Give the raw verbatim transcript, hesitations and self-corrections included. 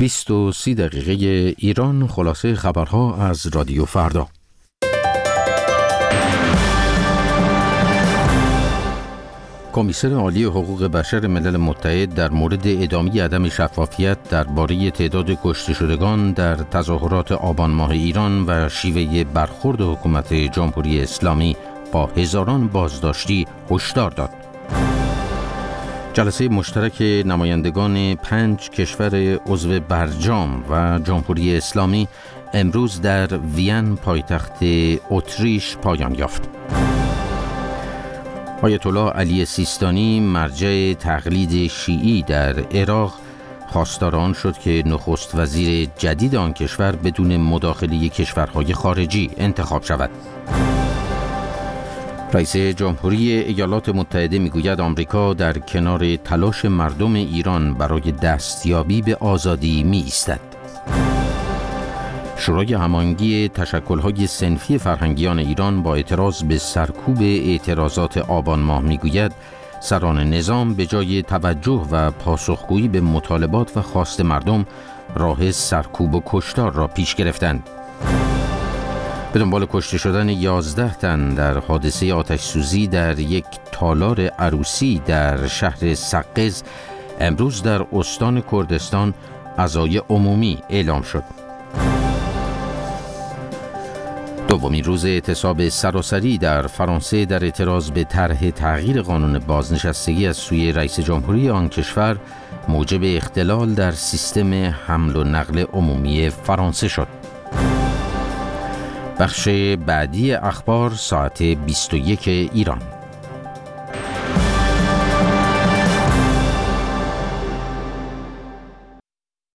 بیست و سی دقیقه ایران، خلاصه خبرها از رادیو فردا. کمیسر عالی حقوق بشر ملل متحد در مورد ادامه عدم شفافیت درباره تعداد کشته شدگان در تظاهرات آبان ماه ایران و شیوه برخورد حکومت جمهوری اسلامی با هزاران بازداشتی هشدار داد. جلسه مشترک نمایندگان پنج کشور عضو برجام و جمهوری اسلامی امروز در وین پایتخت اتریش پایان یافت. آیت الله علی سیستانی، مرجع تقلید شیعی در عراق، خواستار آن شد که نخست وزیر جدید آن کشور بدون مداخله کشورهای خارجی انتخاب شود. رئیس جمهوری ایالات متحده میگوید آمریکا در کنار تلاش مردم ایران برای دستیابی به آزادی می ایستد. شورای هماهنگی تشکل‌های صنفی فرهنگیان ایران با اعتراض به سرکوب اعتراضات آبان ماه میگوید سران نظام به جای توجه و پاسخگویی به مطالبات و خواست مردم راه سرکوب و کشتار را پیش گرفتند. به دنبال کشته شدن یازده تن در حادثه آتش سوزی در یک تالار عروسی در شهر سقز، امروز در استان کردستان عزای عمومی اعلام شد. دومین روز اعتصاب سراسری در فرانسه در اعتراض به طرح تغییر قانون بازنشستگی از سوی رئیس جمهوری آن کشور موجب اختلال در سیستم حمل و نقل عمومی فرانسه شد. بخش بعدی اخبار ساعت بیست و یک ایران.